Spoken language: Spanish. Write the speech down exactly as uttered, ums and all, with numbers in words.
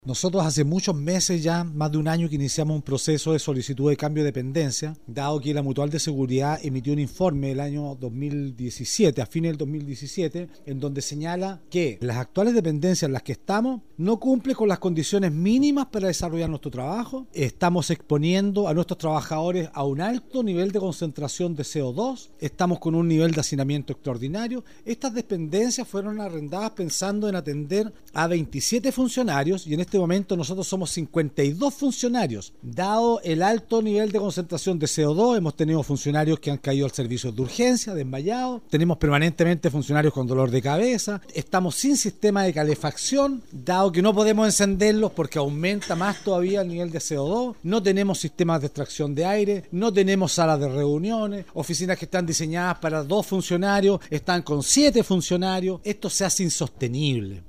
Nosotros hace muchos meses ya, más de un año que iniciamos un proceso de solicitud de cambio de dependencia, dado que la Mutual de Seguridad emitió un informe el año dos mil diecisiete, a fines del dos mil diecisiete, en donde señala que las actuales dependencias en las que estamos no cumplen con las condiciones mínimas para desarrollar nuestro trabajo. Estamos exponiendo a nuestros trabajadores a un alto nivel de concentración de C O dos, estamos con un nivel de hacinamiento extraordinario. Estas dependencias fueron arrendadas pensando en atender a veintisiete funcionarios y en este En este momento nosotros somos cincuenta y dos funcionarios. Dado el alto nivel de concentración de C O dos, hemos tenido funcionarios que han caído al servicio de urgencia, desmayados, tenemos permanentemente funcionarios con dolor de cabeza, estamos sin sistema de calefacción, dado que no podemos encenderlos porque aumenta más todavía el nivel de C O dos, no tenemos sistemas de extracción de aire, no tenemos salas de reuniones, oficinas que están diseñadas para dos funcionarios, están con siete funcionarios. Esto se hace insostenible.